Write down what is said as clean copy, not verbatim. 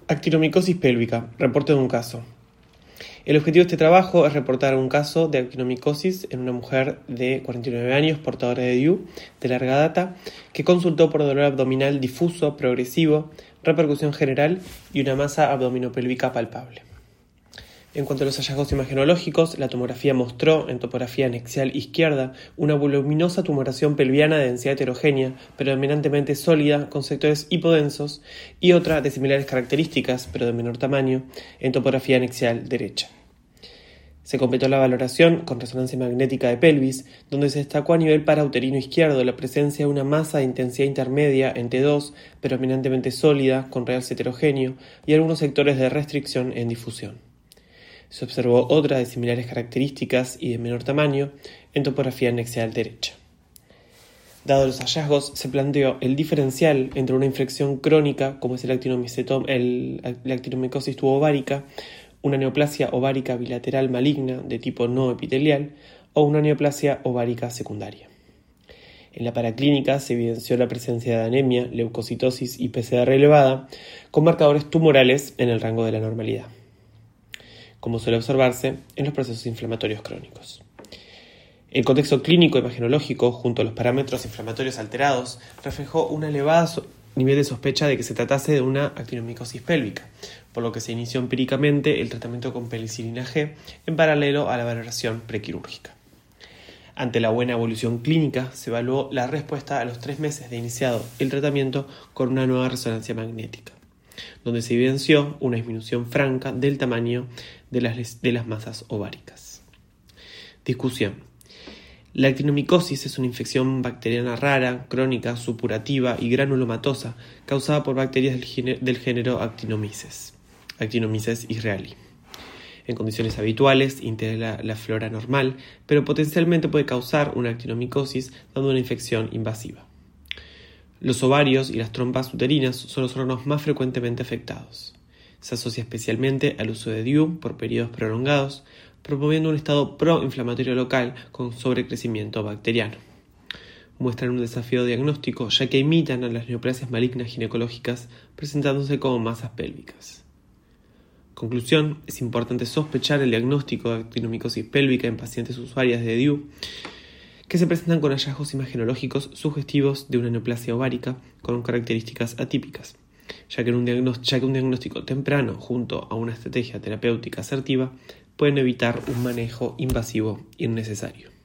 Actinomicosis pélvica, reporte de un caso. El objetivo de este trabajo es reportar un caso de actinomicosis en una mujer de 49 años, portadora de DIU, de larga data, que consultó por dolor abdominal difuso, progresivo, repercusión general y una masa abdominopélvica palpable. En cuanto a los hallazgos imagenológicos, la tomografía mostró, en topografía anexial izquierda, una voluminosa tumoración pelviana de densidad heterogénea, predominantemente sólida, con sectores hipodensos, y otra de similares características, pero de menor tamaño, en topografía anexial derecha. Se completó la valoración con resonancia magnética de pelvis, donde se destacó a nivel parauterino izquierdo la presencia de una masa de intensidad intermedia en T2, predominantemente sólida, con realce heterogéneo, y algunos sectores de restricción en difusión. Se observó otra de similares características y de menor tamaño en topografía anexial derecha. Dados los hallazgos, se planteó el diferencial entre una infección crónica, como es la actinomicosis tubovárica, una neoplasia ovárica bilateral maligna de tipo no epitelial o una neoplasia ovárica secundaria. En la paraclínica se evidenció la presencia de anemia, leucocitosis y PCR elevada, con marcadores tumorales en el rango de la normalidad, como suele observarse en los procesos inflamatorios crónicos. El contexto clínico imagenológico, junto a los parámetros inflamatorios alterados, reflejó un elevado nivel de sospecha de que se tratase de una actinomicosis pélvica, por lo que se inició empíricamente el tratamiento con penicilina G en paralelo a la valoración prequirúrgica. Ante la buena evolución clínica, se evaluó la respuesta a los 3 meses de iniciado el tratamiento con una nueva resonancia magnética, donde se evidenció una disminución franca del tamaño de las masas ováricas. Discusión. La actinomicosis es una infección bacteriana rara, crónica, supurativa y granulomatosa causada por bacterias del género Actinomyces israeli. En condiciones habituales integra la flora normal, pero potencialmente puede causar una actinomicosis dando una infección invasiva. Los ovarios y las trompas uterinas son los órganos más frecuentemente afectados. Se asocia especialmente al uso de DIU por periodos prolongados, promoviendo un estado proinflamatorio local con sobrecrecimiento bacteriano. Muestran un desafío diagnóstico ya que imitan a las neoplasias malignas ginecológicas presentándose como masas pélvicas. Conclusión, es importante sospechar el diagnóstico de actinomicosis pélvica en pacientes usuarias de DIU que se presentan con hallazgos imagenológicos sugestivos de una neoplasia ovárica con características atípicas, ya que un diagnóstico temprano junto a una estrategia terapéutica asertiva pueden evitar un manejo invasivo innecesario.